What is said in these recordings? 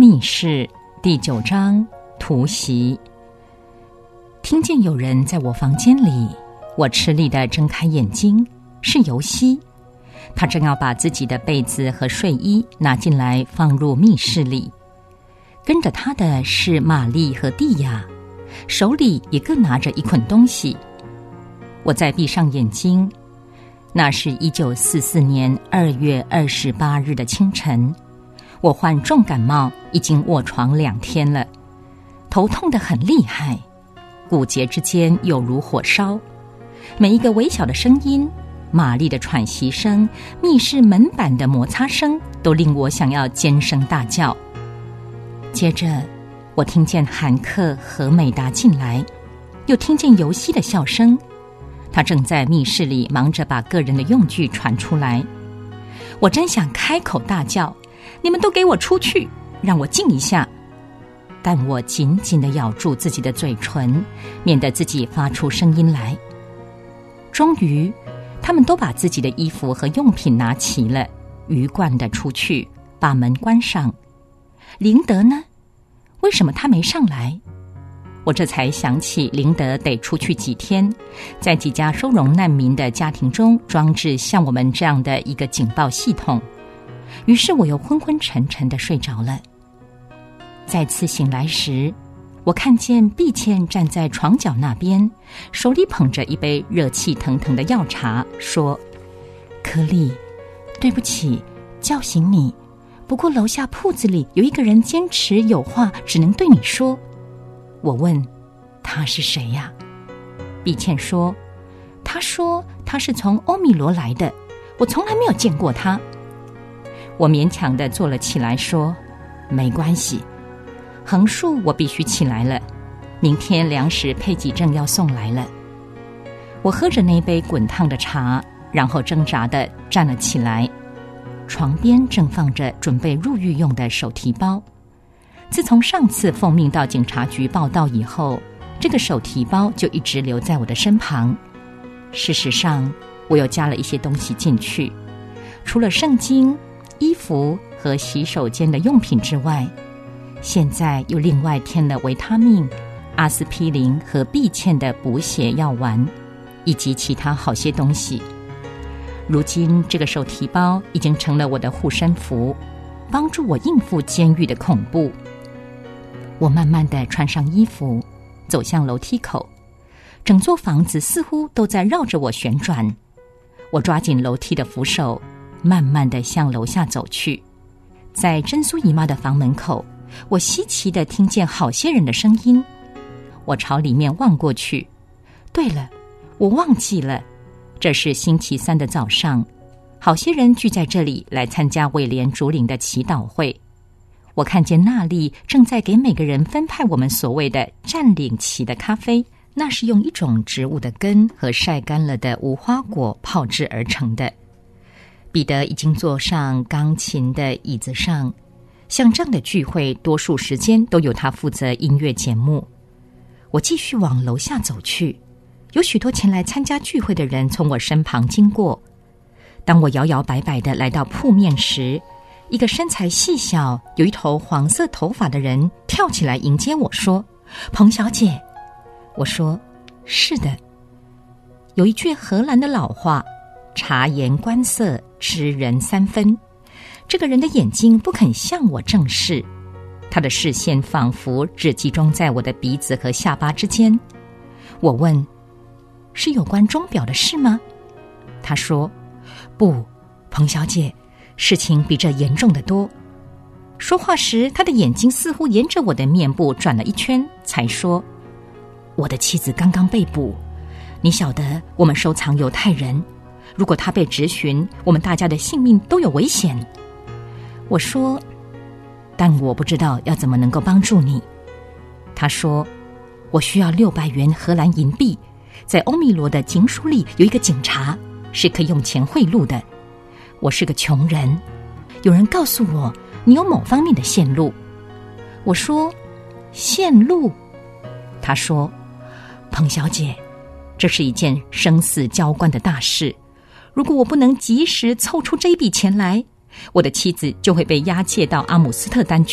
密室第9章突袭。听见有人在我房间里，我吃力地睁开眼睛，是尤西。他正要把自己的被子和睡衣拿进来放入密室里。跟着他的是玛丽和蒂亚，手里也各拿着一捆东西。我再闭上眼睛，那是1944年2月28日的清晨。我患重感冒，已经卧床2天了，头痛得很厉害，骨节之间有如火烧。每一个微小的声音，玛丽的喘息声，密室门板的摩擦声，都令我想要尖声大叫。接着我听见韩克和美达进来，又听见尤西的笑声。他正在密室里忙着把个人的用具传出来。我真想开口大叫，你们都给我出去，让我静一下。但我紧紧地咬住自己的嘴唇，免得自己发出声音来。终于他们都把自己的衣服和用品拿齐了，鱼贯地出去，把门关上。林德呢？为什么他没上来？我这才想起林德得出去几天，在几家收容难民的家庭中装置像我们这样的一个警报系统。于是我又昏昏沉沉地睡着了。再次醒来时，我看见毕倩站在床角那边，手里捧着一杯热气腾腾的药茶，说：柯丽，对不起，叫醒你，不过楼下铺子里有一个人坚持有话只能对你说。我问他是谁呀？毕倩说，他说他是从欧米罗来的，我从来没有见过他。我勉强地坐了起来，说没关系，横竖我必须起来了，明天粮食配给证要送来了。我喝着那杯滚烫的茶，然后挣扎地站了起来。床边正放着准备入狱用的手提包。自从上次奉命到警察局报到以后，这个手提包就一直留在我的身旁。事实上，我又加了一些东西进去，除了圣经、衣服和洗手间的用品之外，现在又另外添了维他命、阿司匹林和毕倩的补血药丸，以及其他好些东西。如今这个手提包已经成了我的护身符，帮助我应付监狱的恐怖。我慢慢地穿上衣服，走向楼梯口，整座房子似乎都在绕着我旋转。我抓紧楼梯的扶手，慢慢地向楼下走去。在珍苏姨妈的房门口，我稀奇地听见好些人的声音。我朝里面望过去，对了，我忘记了，这是星期3的早上，好些人聚在这里来参加威廉主领的祈祷会。我看见娜丽正在给每个人分派我们所谓的占领期的咖啡，那是用一种植物的根和晒干了的无花果泡制而成的。彼得已经坐上钢琴的椅子上，像这样的聚会多数时间都由他负责音乐节目。我继续往楼下走去，有许多前来参加聚会的人从我身旁经过。当我摇摇摆摆地来到铺面时，一个身材细小、有一头黄色头发的人跳起来迎接我，说：彭小姐。我说：是的。有一句荷兰的老话，察言观色，知人3分。这个人的眼睛不肯向我正视，他的视线仿佛只集中在我的鼻子和下巴之间。我问：是有关钟表的事吗？他说：不，彭小姐，事情比这严重得多。说话时，他的眼睛似乎沿着我的面部转了一圈，才说：我的妻子刚刚被捕，你晓得我们收藏犹太人，如果他被质询，我们大家的性命都有危险。我说：但我不知道要怎么能够帮助你。他说：我需要600元荷兰银币，在欧米罗的警署里有一个警察，是可以用钱贿赂的。我是个穷人，有人告诉我你有某方面的线路。我说：线路？他说：彭小姐，这是一件生死交关的大事，如果我不能及时凑出这一笔钱来，我的妻子就会被押解到阿姆斯特丹去，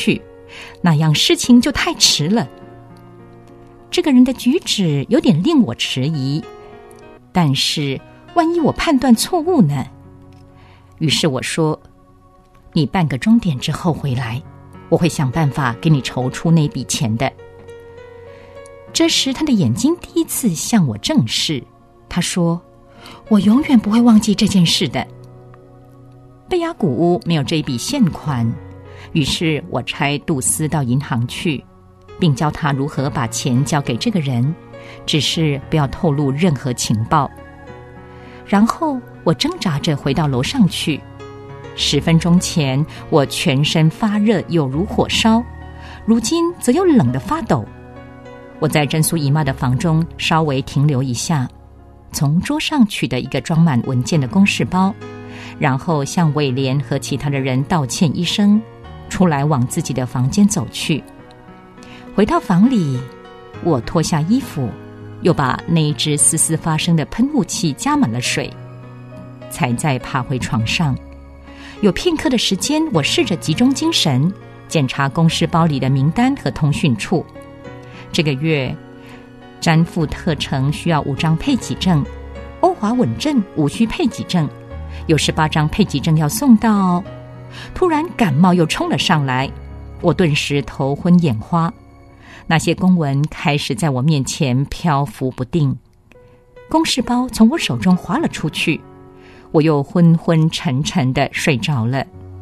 那样事情就太迟了。这个人的举止有点令我迟疑，但是万一我判断错误呢？于是我说，你半个钟点之后回来，我会想办法给你筹出那笔钱的。这时他的眼睛第一次向我正视，他说，我永远不会忘记这件事的。贝雅古屋没有这一笔现款，于是我差杜斯到银行去，并教他如何把钱交给这个人，只是不要透露任何情报。然后我挣扎着回到楼上去。10分钟前我全身发热，有如火烧，如今则又冷得发抖。我在真苏姨妈的房中稍微停留一下，从桌上取得一个装满文件的公事包，然后向伟莲和其他的人道歉一声，出来往自己的房间走去。回到房里，我脱下衣服，又把那一只丝丝发声的喷雾器加满了水，才再爬回床上。有片刻的时间，我试着集中精神，检查公事包里的名单和通讯处。这个月詹富特城需要5张配给证，欧华稳镇无需配给证，有18张配给证要送到。突然感冒又冲了上来，我顿时头昏眼花，那些公文开始在我面前漂浮不定，公事包从我手中滑了出去，我又昏昏沉沉地睡着了。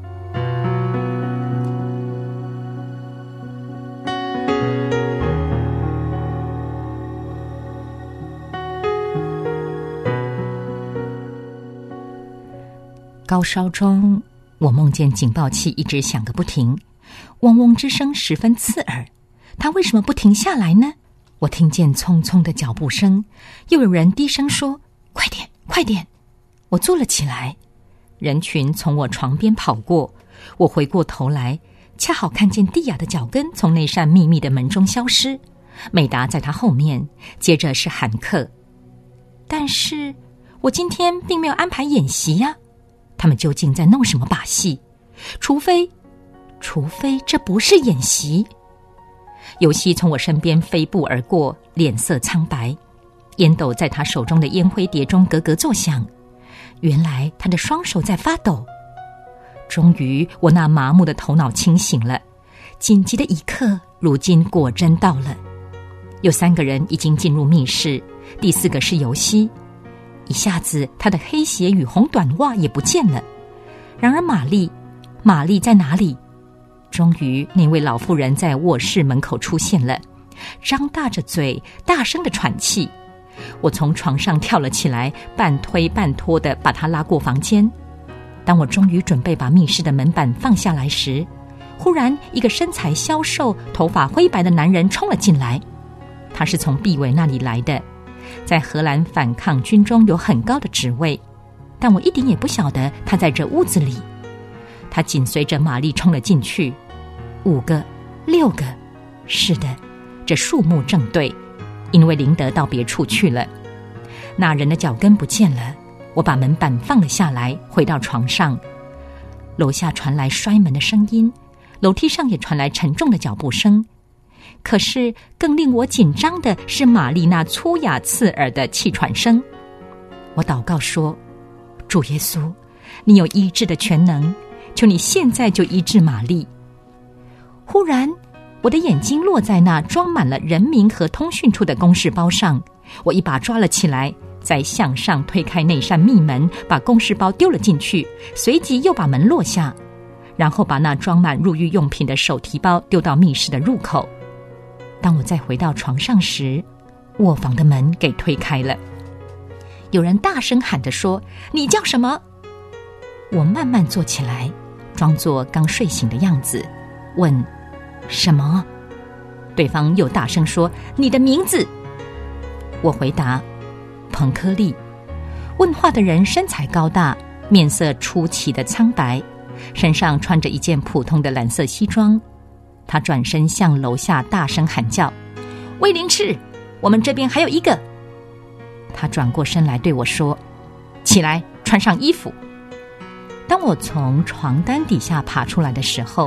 高烧中，我梦见警报器一直响个不停，嗡嗡之声十分刺耳。它为什么不停下来呢？我听见匆匆的脚步声，又有人低声说：“快点，快点！”我坐了起来，人群从我床边跑过，我回过头来，恰好看见蒂亚的脚跟从那扇秘密的门中消失，美达在她后面，接着是韩克。但是我今天并没有安排演习呀，他们究竟在弄什么把戏？除非这不是演习。尤西从我身边飞步而过，脸色苍白，烟斗在他手中的烟灰碟中咯咯作响。原来他的双手在发抖。终于我那麻木的头脑清醒了，紧急的一刻如今果真到了。有3个人已经进入密室，第4个是尤西。一下子他的黑鞋与红短袜也不见了。然而玛丽在哪里？终于那位老妇人在卧室门口出现了，张大着嘴大声地喘气。我从床上跳了起来，半推半拖地把她拉过房间。当我终于准备把密室的门板放下来时，忽然一个身材消瘦头发灰白的男人冲了进来。他是从毕伟那里来的，在荷兰反抗军中有很高的职位，但我一点也不晓得他在这屋子里。他紧随着玛丽冲了进去，5个6个，是的，这数目正对，因为林德到别处去了。那人的脚跟不见了，我把门板放了下来，回到床上。楼下传来摔门的声音，楼梯上也传来沉重的脚步声。可是更令我紧张的是玛丽那粗哑刺耳的气喘声。我祷告说：主耶稣，你有医治的全能，求你现在就医治玛丽。忽然我的眼睛落在那装满了人名和通讯处的公事包上，我一把抓了起来，再向上推开那扇密门，把公事包丢了进去，随即又把门落下，然后把那装满入狱用品的手提包丢到密室的入口。当我再回到床上时，卧房的门给推开了，有人大声喊着说：你叫什么？我慢慢坐起来，装作刚睡醒的样子，问：什么？对方又大声说：你的名字。我回答：彭科利。问话的人身材高大，面色出奇的苍白，身上穿着一件普通的蓝色西装。他转身向楼下大声喊叫：威灵翅，我们这边还有一个。他转过身来对我说：起来，穿上衣服。当我从床单底下爬出来的时候，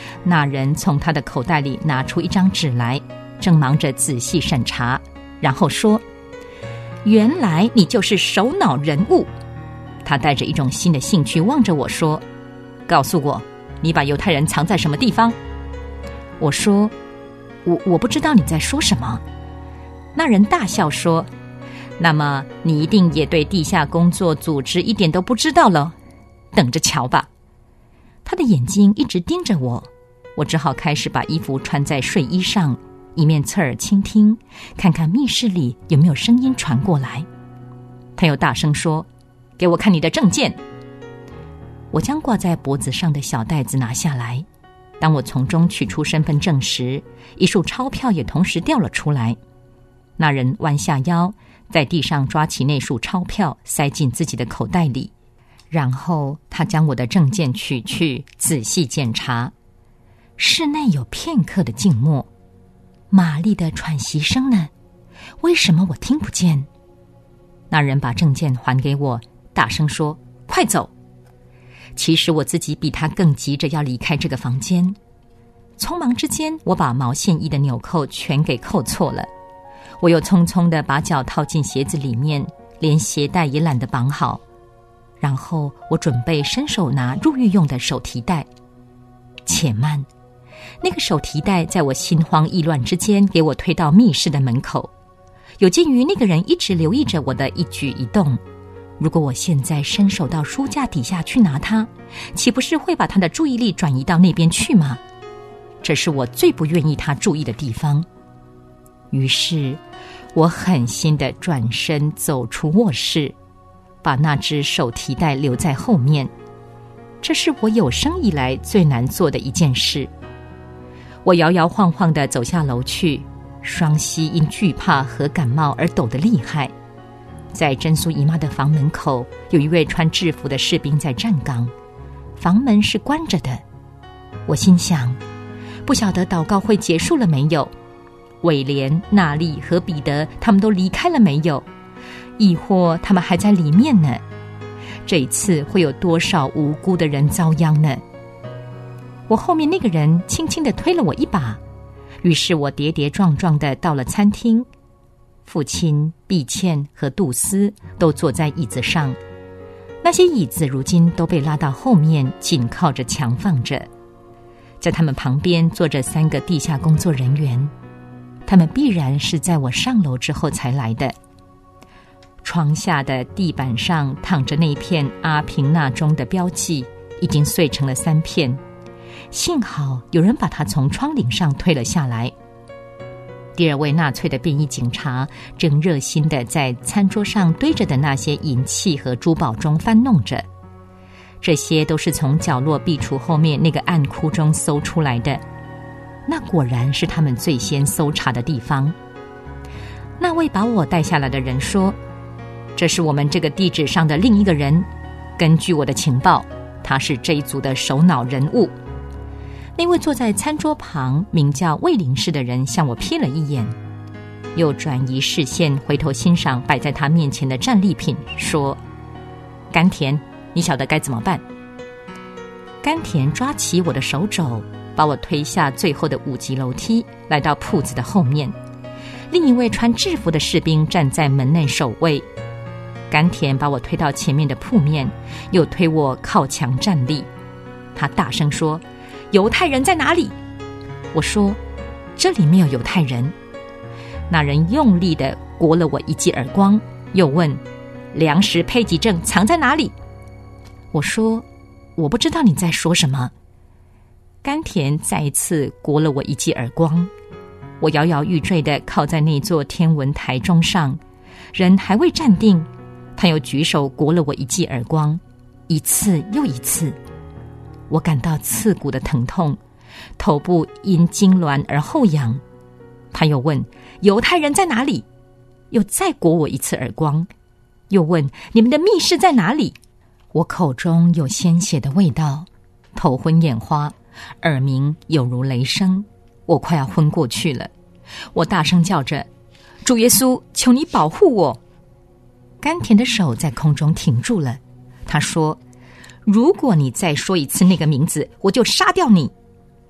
那人从他的口袋里拿出一张纸来，正忙着仔细审查，然后说：原来你就是首脑人物。他带着一种新的兴趣望着我说：告诉我，你把犹太人藏在什么地方？我说：我不知道你在说什么。那人大笑说：那么你一定也对地下工作组织一点都不知道了，等着瞧吧。他的眼睛一直盯着我，我只好开始把衣服穿在睡衣上，一面侧耳倾听，看看密室里有没有声音传过来。他又大声说：给我看你的证件。我将挂在脖子上的小袋子拿下来，当我从中取出身份证时，一束钞票也同时掉了出来。那人弯下腰，在地上抓起那束钞票，塞进自己的口袋里，然后他将我的证件取去，仔细检查。室内有片刻的静默，玛丽的喘息声呢？为什么我听不见？那人把证件还给我，大声说：快走！其实我自己比他更急着要离开这个房间。匆忙之间，我把毛线衣的纽扣全给扣错了。我又匆匆地把脚套进鞋子里面，连鞋带也懒得绑好。然后我准备伸手拿入狱用的手提袋。且慢，那个手提袋在我心慌意乱之间给我推到密室的门口。有鉴于那个人一直留意着我的一举一动，如果我现在伸手到书架底下去拿它，岂不是会把他的注意力转移到那边去吗？这是我最不愿意他注意的地方。于是我狠心地转身走出卧室，把那只手提袋留在后面。这是我有生以来最难做的一件事。我摇摇晃晃地走下楼去，双膝因惧怕和感冒而抖得厉害。在珍苏姨妈的房门口，有一位穿制服的士兵在站岗，房门是关着的。我心想，不晓得祷告会结束了没有，韦廉、纳利和彼得他们都离开了没有，亦或他们还在里面呢？这一次会有多少无辜的人遭殃呢？我后面那个人轻轻地推了我一把，于是我跌跌撞撞地到了餐厅。父亲、毕倩和杜斯都坐在椅子上，那些椅子如今都被拉到后面，紧靠着墙放着。在他们旁边坐着3个地下工作人员，他们必然是在我上楼之后才来的。床下的地板上躺着那片阿平纳钟的标记，已经碎成了3片，幸好有人把它从窗棂上推了下来。第2位纳粹的便衣警察正热心地在餐桌上堆着的那些银器和珠宝中翻弄着，这些都是从角落壁橱后面那个暗窟中搜出来的。那果然是他们最先搜查的地方。那位把我带下来的人说：这是我们这个地址上的另一个人，根据我的情报，他是这一组的首脑人物。那位坐在餐桌旁名叫魏林氏的人向我瞥了一眼，又转移视线回头欣赏摆在他面前的战利品，说：甘田，你晓得该怎么办？甘田抓起我的手肘，把我推下最后的5级楼梯，来到铺子的后面。另一位穿制服的士兵站在门内守卫。甘田把我推到前面的铺面，又推我靠墙站立。他大声说：犹太人在哪里？我说：这里没有犹太人。那人用力地掴了我一记耳光，又问：粮食配给证藏在哪里？我说：我不知道你在说什么。甘田再一次掴了我一记耳光，我摇摇欲坠地靠在那座天文台钟上，人还未站定，他又举手掴了我一记耳光，一次又一次。我感到刺骨的疼痛，头部因痉挛而后仰。他又问：犹太人在哪里？又再掴我一次耳光，又问：你们的密室在哪里？我口中有鲜血的味道，头昏眼花，耳鸣有如雷声，我快要昏过去了。我大声叫着：主耶稣，求你保护我！甘田的手在空中停住了，他说：如果你再说一次那个名字，我就杀掉你。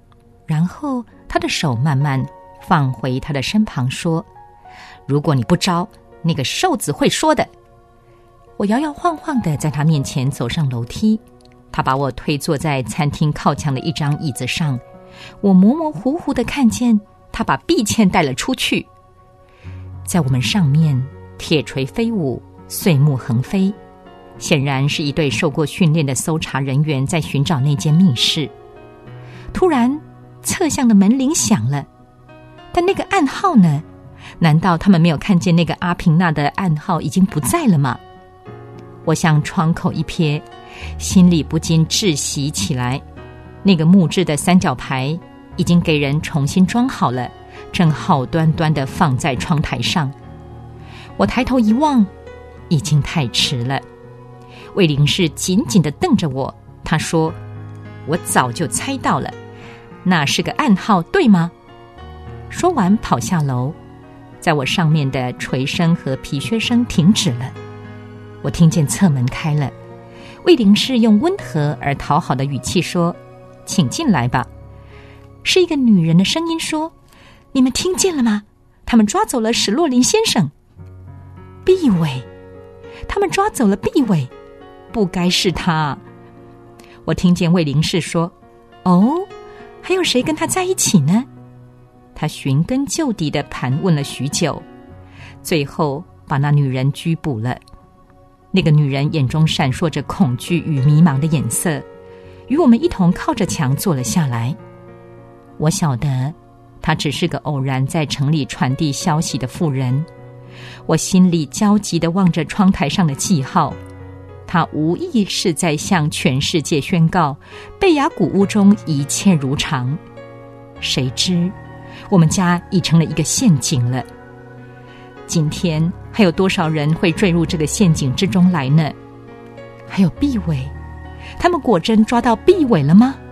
然后他的手慢慢放回他的身旁，说：如果你不招，那个瘦子会说的。我摇摇晃晃地在他面前走上楼梯，他把我推坐在餐厅靠墙的一张椅子上，我模模糊糊地看见他把碧倩带了出去。在我们上面，铁锤飞舞，碎木横飞，显然是一队受过训练的搜查人员在寻找那间密室。突然，侧巷的门铃响了，但那个暗号呢？难道他们没有看见那个阿平娜的暗号已经不在了吗？我向窗口一瞥，心里不禁窒息起来。那个木质的三角牌已经给人重新装好了，正好端端地放在窗台上。我抬头一望，已经太迟了。魏灵士紧紧地瞪着我，他说：我早就猜到了，那是个暗号，对吗？说完跑下楼，在我上面的锤声和皮靴声停止了。我听见侧门开了，魏灵士用温和而讨好的语气说：请进来吧。是一个女人的声音说：你们听见了吗？他们抓走了史洛林先生。毕伟，他们抓走了毕伟，不该是他。我听见魏灵士说：哦，还有谁跟他在一起呢？他寻根究底地盘问了许久，最后把那女人拘捕了。那个女人眼中闪烁着恐惧与迷茫的眼色，与我们一同靠着墙坐了下来。我晓得她只是个偶然在城里传递消息的妇人。我心里焦急地望着窗台上的记号，她无疑是在向全世界宣告贝雅古屋中一切如常。谁知我们家已成了一个陷阱了。今天还有多少人会坠入这个陷阱之中来呢？还有毕伟，他们果真抓到毕伟了吗？